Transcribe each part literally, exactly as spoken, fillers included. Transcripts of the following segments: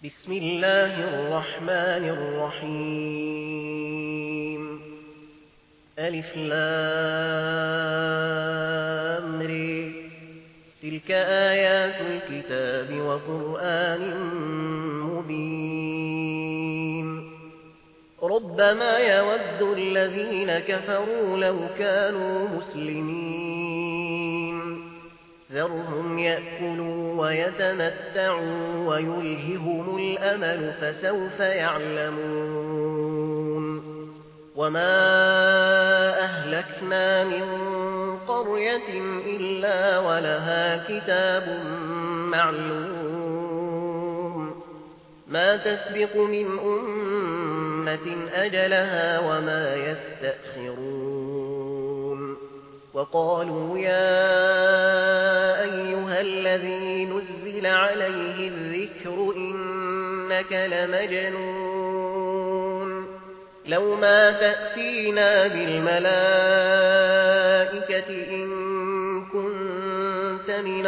بسم الله الرحمن الرحيم ألف لام ر تلك آيات الكتاب وقرآن مبين ربما يود الذين كفروا لو كانوا مسلمين ذرهم يأكلوا ويتمتعوا ويلههم الأمل فسوف يعلمون وما أهلكنا من قرية إلا ولها كتاب معلوم ما تسبق من أمة أجلها وما يستأخرون وقالوا يا أيها الذي نزل عليه الذكر إنك لمجنون لو ما تأتينا بالملائكة إن كنت من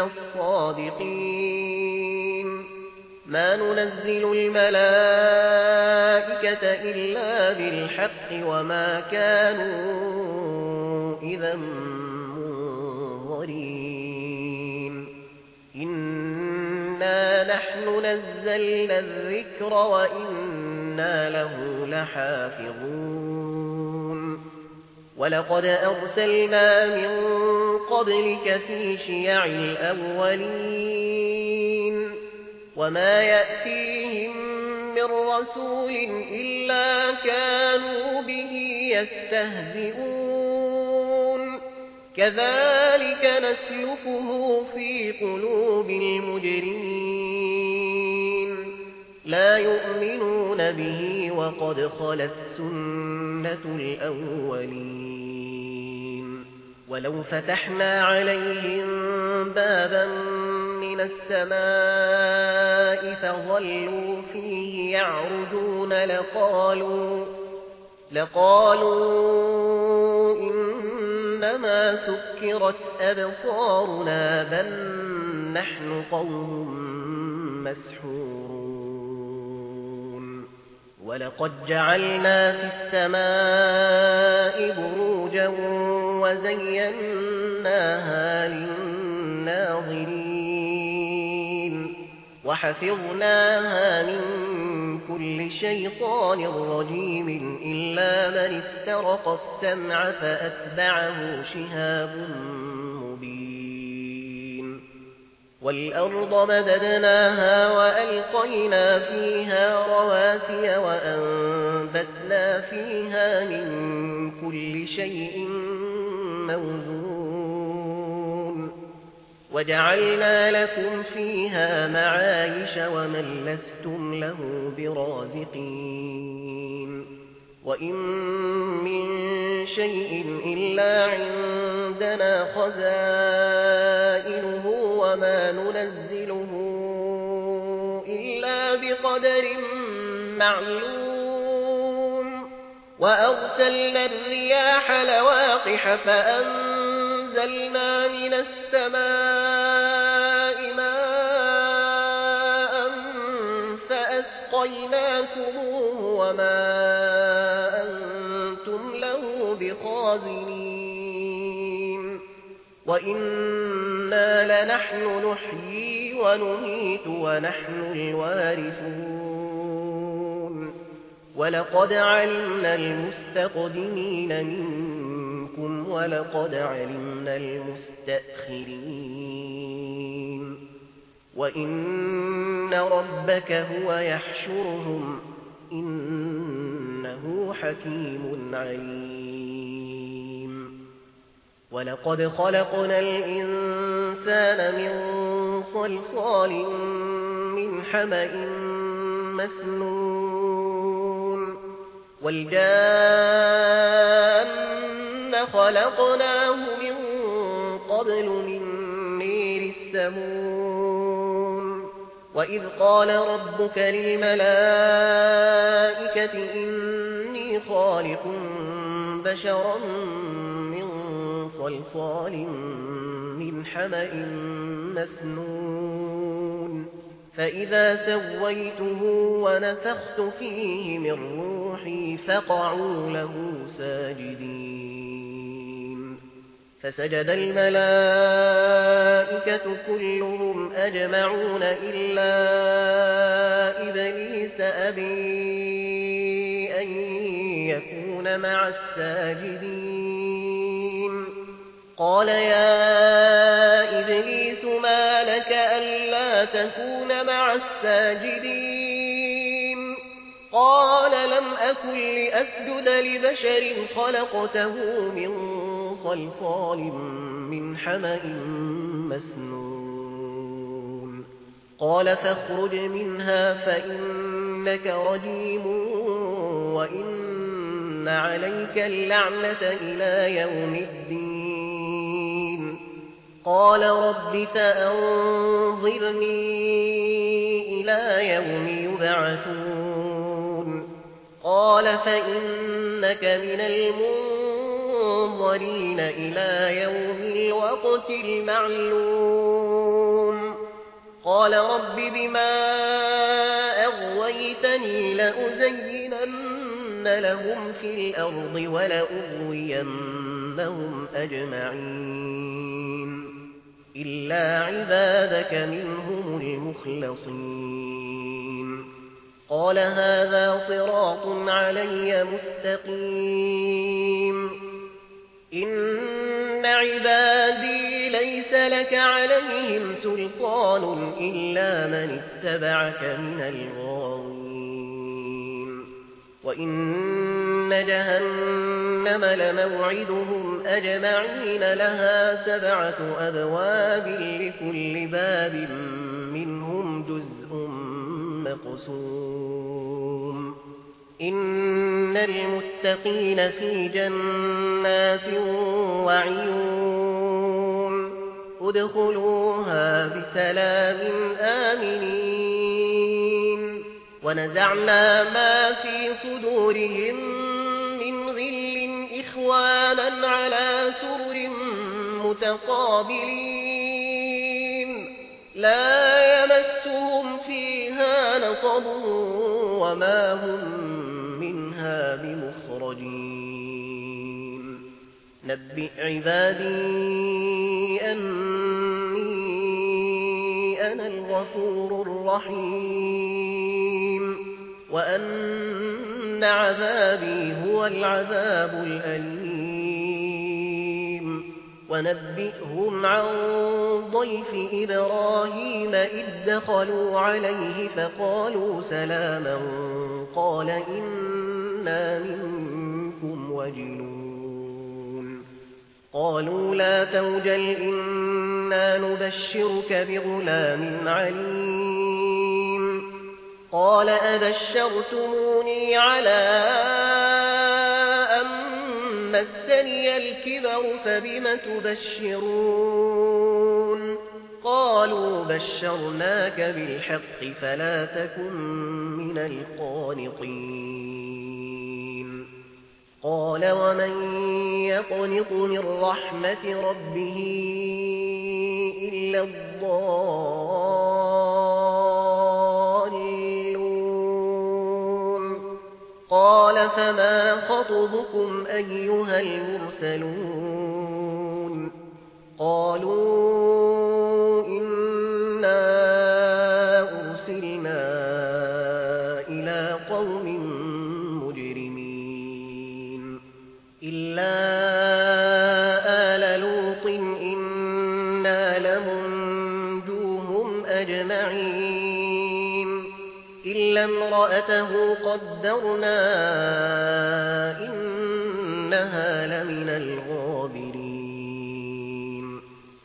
الصادقين ما ننزل الملائكة إلا بالحق وما كانوا إذا منظرين إنا نحن نزلنا الذكر وإنا له لحافظون ولقد أرسلنا من قبلك في شيع الأولين وما يأتيهم من رسول إلا كانوا به يستهزئون كذلك نسلكه في قلوب المجرمين لا يؤمنون به وقد خلت سنة الأولين ولو فتحنا عليهم بابا من السماء فظلوا فيه يعرجون لقالوا لقالوا إنما سكرت أبصارنا بل نحن قوم مسحورون ولقد جعلنا في السماء بروجا وزيناها للناظرين وحفظناها من كل شيطان رجيم إلا من استرق السمع فأتبعه شهاب مبين والأرض مددناها وألقينا فيها رواسي وأنبتنا فيها من كل شيء موزون وجعلنا لكم فيها معايش ومن لستم له برازقين وإن من شيء إلا عندنا خزائنه وما ننزله إلا بقدر معلوم وأرسلنا الرياح لواقح فأنزلنا من السماء ماء فأسقيناكموه وما أنتم له بخازنين وإنا لنحن نحيي ونميت ونحن الوارثون ولقد علمنا المستقدمين منكم ولقد علمنا المستأخرين وإن ربك هو يحشرهم إنه حكيم عليم ولقد خلقنا الإنسان من صلصال من حمأ مسنون والجان خلقناه من قبل من نير السموم وإذ قال ربك للملائكة إني خالق بشرا من صلصال من حمأ مسنون فإذا سويته ونفخت فيه من روحي فقعوا له ساجدين فسجد الملائكة كلهم أجمعون إلا إبليس أبي أن يكون مع الساجدين قال يا إبليس ما لك ألا تكون مع الساجدين قال لم أكن لأسجد لبشر خلقته من صلصال من حمأ مسنون قال فاخرج منها فإنك رجيم وإن عليك اللعنة إلى يوم الدين قال رب فأنظرني إلى يوم يبعثون قال فإنك من المنظرين إلى يوم الوقت المعلوم قال رب بما أغويتني لأزينن لهم في الأرض ولأغوينهم أجمعين إلا عبادك منهم المخلصين قال هذا صراط علي مستقيم إن عبادي ليس لك عليهم سلطان إلا من اتبعك من الغاوين وإن جهنم لموعدهم أجمعين لها سبعة أبواب لكل باب منهم جزء مقسوم إن المتقين في جنات وعيون ادخلوها بسلام آمنين ونزعنا ما في صدورهم من غل إخوانا على سرر متقابلين لا يمسهم فيها نصب وما هم منها بمخرجين نبئ عبادي أني أنا الغفور الرحيم وأن عذابي هو العذاب الأليم ونبئهم عن ضيف إبراهيم إذ دخلوا عليه فقالوا سلاما قال إنا منكم وجلون قالوا لا توجل إنا نبشرك بغلام عليم قال أبشرتموني على أن مسني الكبر فبم تبشرون قالوا بشرناك بالحق فلا تكن من القانطين قال ومن يقنط من رحمة ربه إلا الضالون قال فما خطبكم أيها المرسلون قالوا إنا أرسلنا إلى قوم مجرمين إلا آل لوط إنا لمنجوهم أجمعين إلا امرأته قدرنا إنها لمن الغابرين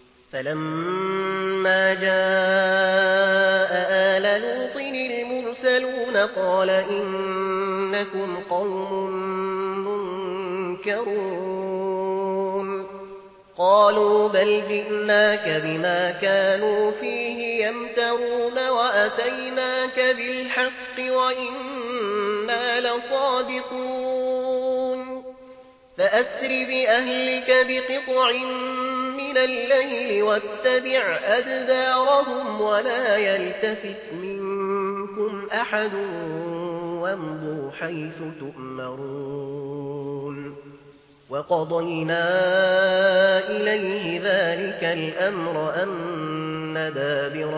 فلما جاء آل لوط المرسلون قال إنكم قوم منكرون قالوا بل جئناك بما كانوا فيه يمترون وأتيناك بالحق وإنا لصادقون فأسر بأهلك بقطع من من الليل واتبع أدبارهم ولا يلتفت منكم أحد وامضوا حيث تؤمرون وقضينا إليه ذلك الأمر أن دابر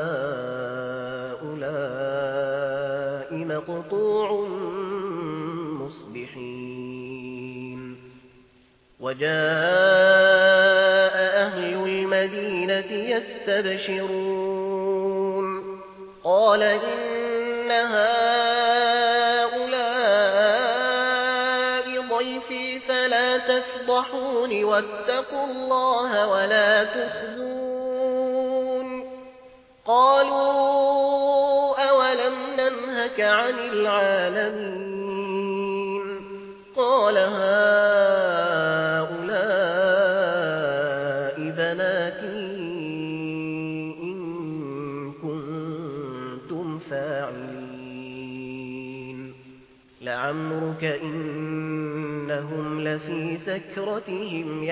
هؤلاء مقطوع مصبحين وجاء أهل المدينة يستبشرون قال إن هؤلاء ضيفي فلا تفضحون واتقوا الله ولا تخزون قالوا أولم ننهك عن العالمين قال هؤلاء بناتي إن كنتم فاعلين لعمرك إنهم لفي سكرتهم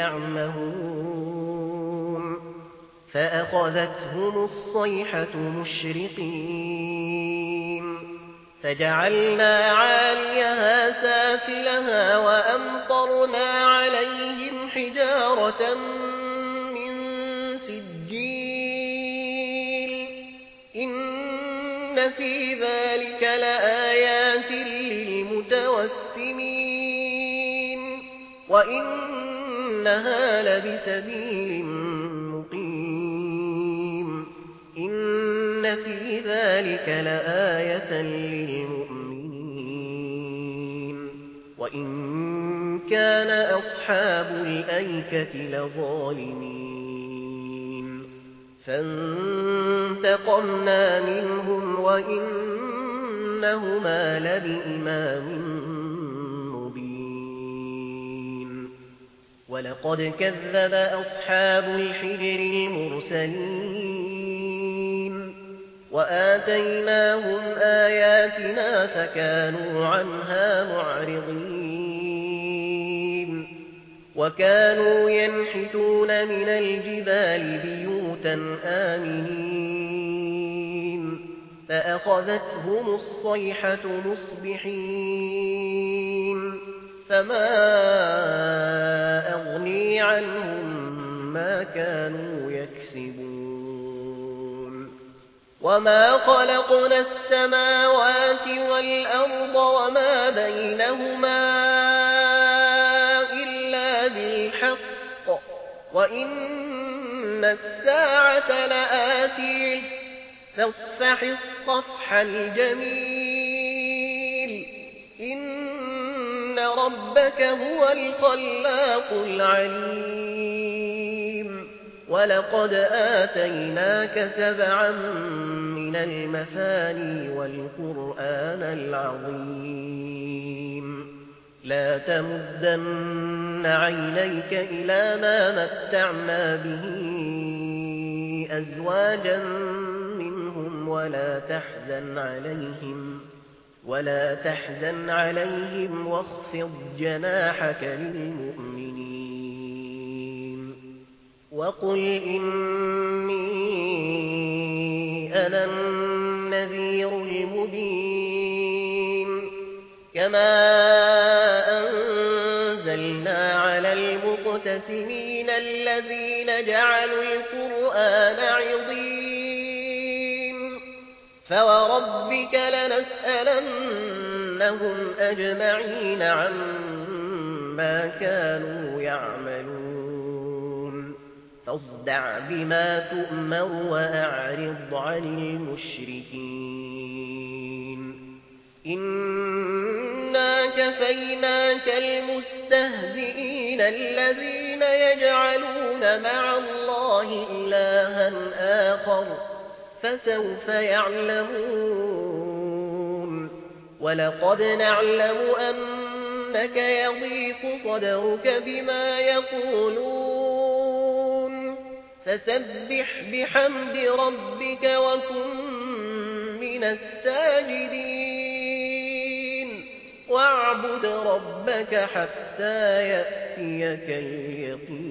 يعمهون فأخذتهم الصيحة مشرقين فجعلنا عاليها سافلها وأمطرنا عليهم حجارة من سجيل إن في ذلك لآيات للمتوسمين وإنها لبسبيل مقيم إن في ذلك لآية للمؤمنين وإن كان أصحاب الأيكة لظالمين فانتقمنا منهم وإنهما لبإمام مبين ولقد كذب أصحاب الحجر المرسلين وآتيناهم آياتنا فكانوا عنها معرضين وكانوا ينحتون من الجبال بيوتا آمنين فأخذتهم الصيحة مصبحين فما أغني عنهم ما كانوا يكسبون وما خلقنا السماوات والأرض وما بينهما إلا بالحق وإن الساعة لآتيه فاصفح الصفح الجميل إن ربك هو الخلاق العليم ولقد آتيناك سبعا من المثاني والقرآن العظيم لا تمدن عينيك إلى ما متعنا به أزواجا منهم ولا تحزن عليهم ولا تحزن عليهم واخفض جناحك للمؤمنين وقل إني أنا النذير المبين كما أنزلنا على المقتسمين الذين جعلوا القرآن عضين فوربك لنسألنهم أجمعين عما كانوا يعملون فاصدع بما تؤمر وأعرض عن المشركين إنا كفيناك المستهزئين الذين يجعلون مع الله إلها آخر فسوف يعلمون ولقد نعلم أنك يضيق صدرك بما يقولون فسبح بحمد ربك وكن من الساجدين واعبد ربك حتى يأتيك اليقين.